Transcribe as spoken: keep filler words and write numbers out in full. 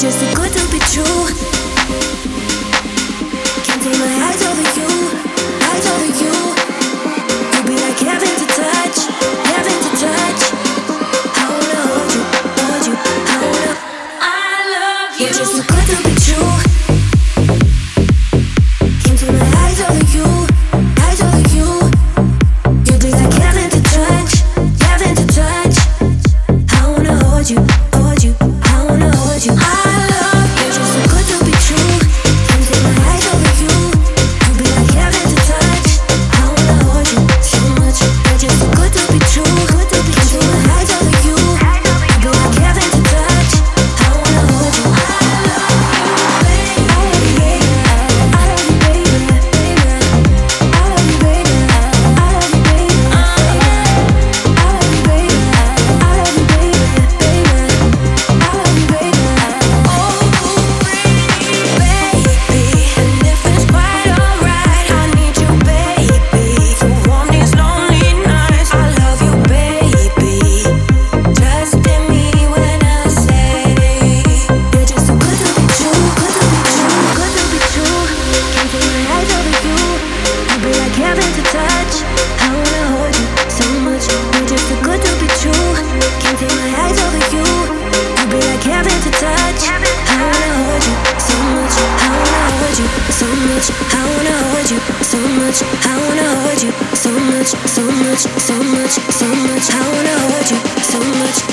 just too good to be true. Can't take my eyes over you, eyes over you. You be like heaven to touch, heaven to touch. I wanna hold you, hold you, I wanna. I love you. You're just too good to be true. Can't take my eyes over you, eyes over you. You be like heaven to touch, heaven to touch. I wanna hold you, hold you, I wanna hold you. I I wanna hold you so much, I wanna hold you so much, so much, so much, so much. I wanna hold you so much.